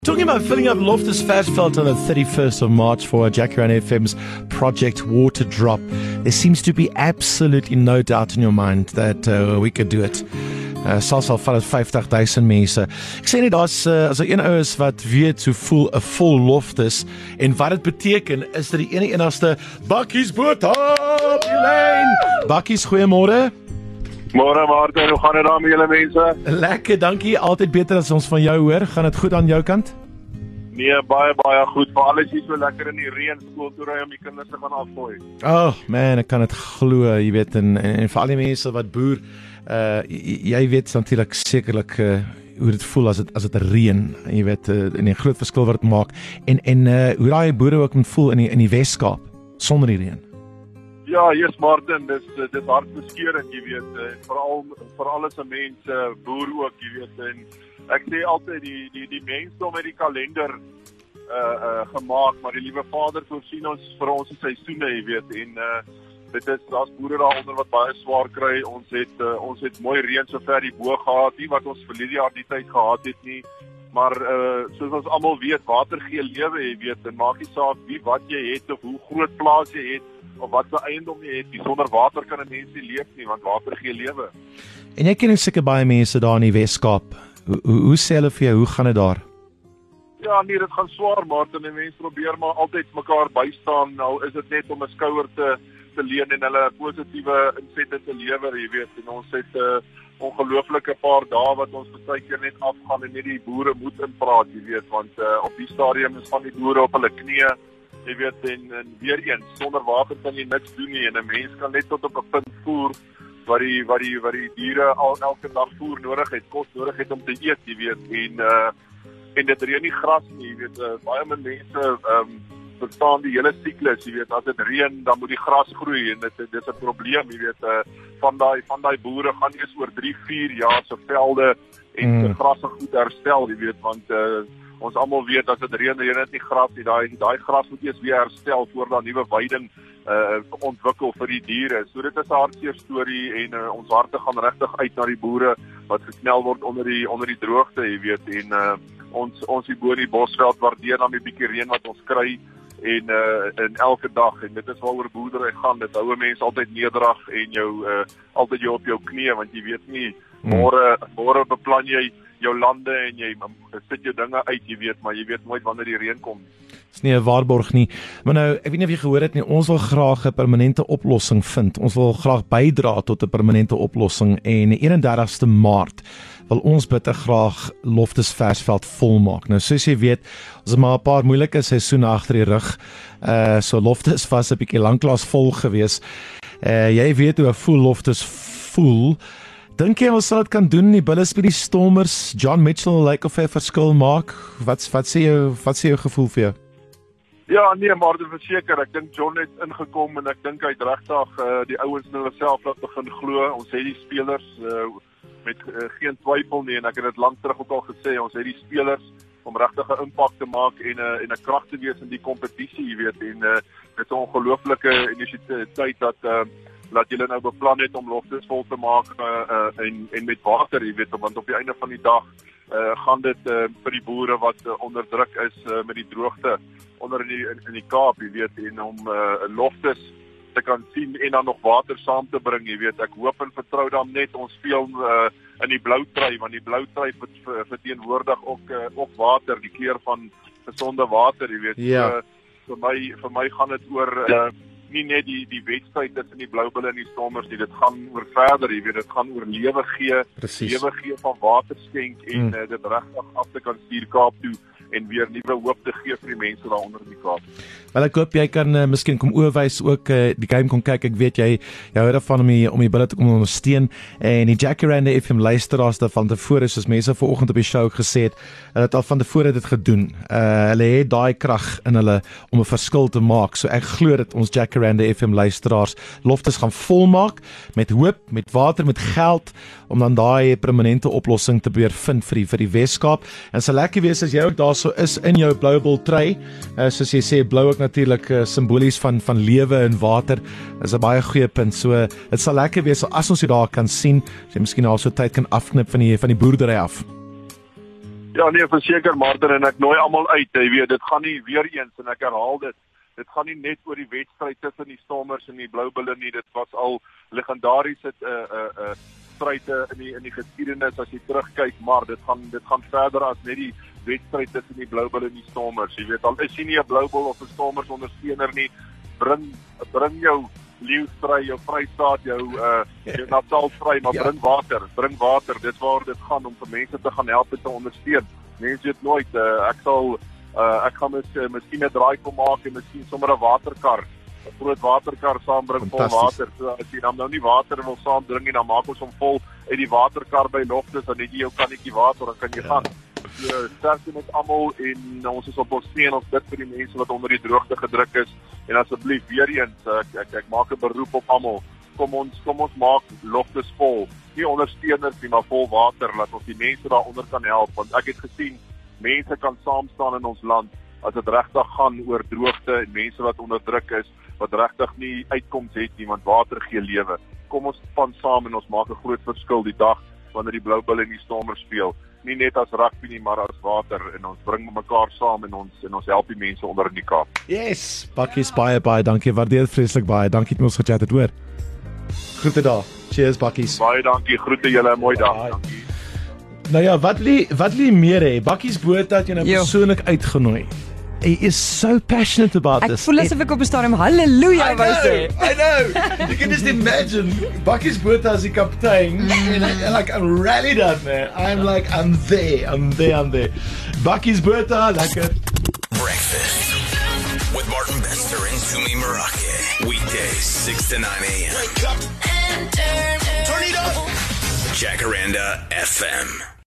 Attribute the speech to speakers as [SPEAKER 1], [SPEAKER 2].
[SPEAKER 1] Talking about filling up Loftus Versfeld on the 31st of March for Jacaranda FM's Project Water Drop, there seems to be absolutely no doubt in your mind that we could do it. Selfs al val het 50,000 mense. Ek sê net as een ou is wat weet hoe voel 'n vol Loftus en wat dit beteken is dat die enigste Bakkies boot op die lyn. Bakkies, goeiemôre.
[SPEAKER 2] Môre Martin, hoe gaan dit daar met julle mense?
[SPEAKER 1] Lekker, dankie. Altyd beter as ons van jou hoor. Gaan dit goed aan jou kant?
[SPEAKER 2] Nee, baie goed. Veral as jy so lekker in die reën skool toe ry om die kinders te gaan afgooi.
[SPEAKER 1] Oh man, ek kan dit glo, jy weet, en vir al die mense wat boer, jy weet natuurlik sekerlik hoe dit voel as dit reën, jy weet, en 'n groot verskil wat dit maak. En hoe daai boere ook moet voel in die Weskaap sonder die reën.
[SPEAKER 2] Ja, yes Martin, dis hartbeskeurend, jy weet, veral as 'n mens boer ook, jy weet, en ek sê altyd die mensdom het die kalender gemaak, maar die liewe Vader voorsien ons vir ons seisoene, jy weet, en dit is daar's boere daaronder wat baie swaar kry. Ons het mooi reën sover die bo gehad, nie wat ons verlede jaar die tyd gehad het nie, maar soos ons almal weet, water gee lewe, jy weet, en maak nie saak wie wat jy het of hoe groot plaas jy het of wat se eiendom jy het, sonder water kan 'n mens nie leef nie, want water gee lewe.
[SPEAKER 1] En jy ken seker baie mense daar in die Weskaap. Hoe sê hulle vir jou, hoe gaan dit daar?
[SPEAKER 2] Ja, nee, dit gaan swaar, Martin, en mense probeer maar altyd mekaar bystaan. Nou is dit net om 'n skouer te leen en hulle positiewe insette te lewer, jy weet, en ons het ongelooflike paar dae wat ons baie keer net afgaan en net die boere moet inpraat, jy weet, want op die stadium is van die boere op hulle knieë, jy weet, en weer eens, sonder water kan jy niks doen nie, en 'n mens kan net tot op 'n punt voer wat die diere elke dag voer nodig het, kos nodig het om te eet, jy weet, en dit reën nie gras nie, jy weet, baie mense verstaan die hele siklus, jy weet, as dit reën, dan moet die gras groei, en dit is 'n probleem, jy weet, van daai boere gaan eers oor 3-4 jaar se velde en se gras goed herstel, jy weet, want ons almal weet as dit reën dit nie gras nie, daai gras moet eers weer herstel voordat nuwe weiding ontwikkel vir die diere. So dit is 'n hartseer storie en ons harte gaan regtig uit na die boere wat geknel word onder die droogte, jy weet, en ons hier bo in die Bosveld waardeer dan 'n bietjie reën wat ons kry en elke dag, en dit is waaroor boerdery gaan. Dit hou 'n mens altyd nederig en altyd jou op jou knieë, want jy weet nie môre beplan jy jou lande en jy sit jou dinge uit, jy weet, maar jy weet nooit wanneer die reën kom.
[SPEAKER 1] Dis nie 'n waarborg nie. Maar nou, ek weet nie of jy gehoor het nie, ons wil graag 'n permanente oplossing vind. Ons wil graag bydra tot 'n permanente oplossing en die 31ste Maart wil ons bitter graag Loftus Versfeld volmaak. Nou soos jy weet, ons het maar 'n paar moeilike seisoene agter die rug. So Loftus was 'n bietjie lanklaas vol gewees. Jy weet hoe 'n vol Loftus voel. Dink jy ons sal dit kan doen? Die Bulls by die Stormers, John Mitchell lyk of hy 'n verskil maak. Wat sê jou gevoel vir jou?
[SPEAKER 2] Ja, nee, maar dit verseker, ek dink John het ingekom en ek dink hy het regtig die ouens nou self laat begin glo. Ons het die spelers met geen twyfel nie, en ek het dit lank terug ook al gesê, ons het die spelers om regtig 'n impak te maak en 'n krag te wees in die kompetisie, jy weet, en dit is 'n ongelooflike initiatief dat julle nou beplan het om Loftus vol te maak en met water, jy weet, want op die einde van die dag gaan dit vir die boere wat onder druk is met die droogte onder in die Kaap, jy weet, en om Loftus te kan sien en dan nog water saam te bring, jy weet. Ek hoop en vertrou dan net ons speel in die blou trui, want die blou trui verteenwoordig ook water, die kleur van gesonde water, jy weet.
[SPEAKER 1] Ja.
[SPEAKER 2] So, vir my gaan dit oor nie net die wedstryd tussen die Bloubulle en die Stormers nie, dit gaan oor verder, jy weet, dit gaan oor lewe gee van water skenk en dit regtig af te kan stuur Kaap toe en weer nuwe hoop te gee vir die mense daar onder in die Kaap.
[SPEAKER 1] Wel, ek hoop jy kan miskien kom oorwys ook die game kom kyk. Ek weet jy hou daarvan om die Bulle te kom ondersteun, en die Jacaranda FM luisteraars daarvan tevore, soos mense vanoggend op die show gesê het, hulle het al van tevore dit gedoen. Hulle het daai krag in hulle om 'n verskil te maak. So ek glo dat ons Jacaranda FM luisteraars Loftus gaan volmaak met hoop, met water, met geld, om dan daai permanente oplossing te probeer vind vir die Weskaap. En sal lekker wees as jy ook daar so is in jou blou bol trui, soos jy sê, blou ook natuurlik simbolies van lewe en water, is 'n baie goeie punt. So dit sal lekker wees as ons jou daar kan sien, as jy miskien al so tyd kan afknip van die boerdery af.
[SPEAKER 2] Ja nee, verseker Martin, en ek nooi almal uit, jy weet, dit gaan nie weer eens en ek herhaal dit gaan nie net oor die wedstryd tussen die Stormers en die Blou Bulle nie, dit was al legendariese stryde in die geskiedenis as jy terugkyk, maar dit gaan verder as net die wedstryd tussen die Blou Bulle en die Stormers. Jy weet, al is jy nie 'n Blou Bull of 'n Stormers ondersteuner nie, bring jou leeuwstry, jou Vrystaat, jou Natal stry, maar bring water, dit waar dit gaan om vir mense te gaan help en te ondersteun. Mense weet nooit, ek gaan miskien 'n draai kom maak en miskien sommer 'n waterkar, 'n groot waterkar saambring vol water. So as jy dan nou nie water wil saamdring nie, dan maak ons hom vol uit die waterkar by Loftus, dan het jy jou kannetjie water, dan kan jy gaan. So sterkte met almal en ons is op ons knie en ons bid vir die mense wat onder die droogte gedruk is. En asseblief weer eens, ek maak 'n beroep op almal. Kom ons maak Loftus vol. Nie ondersteuners nie, maar vol water, laat ons die mense daaronder kan help, want ek het gesien mense kan saam staan in ons land as dit regtig gaan oor droogte en mense wat onderdruk is, wat regtig nie uitkoms het nie, want water gee lewe. Kom ons span saam en ons maak 'n groot verskil die dag wanneer die Blou Bulle en die Stormers speel. Nie net as rugby nie, maar as water, en ons bring mekaar saam en ons help die mense onder in die Kaap.
[SPEAKER 1] Yes, Bakkies, baie dankie, waardeer vreeslik baie. Dankie het ons gechat het, hoor. Groete daar. Cheers, Bakkies.
[SPEAKER 2] Baie dankie. Groete julle, 'n mooi dag. Dankie.
[SPEAKER 1] Nou ja, wat lê meer hè? Bakkies Botha het jou nou persoonlik uitgenooi. He is so passionate about this.
[SPEAKER 3] Ek voel asof ek op 'n stadium halleluja wou sê.
[SPEAKER 1] I know. You can just imagine Bakkies Botha as die kaptein and like I'm rallied up, man. I'm there. Bakkies Botha, lekker.
[SPEAKER 4] Breakfast with Martin Bester and Tumi Morake. Weekdays 6 to 9 a.m. Wake up and turn it up. Jacaranda FM.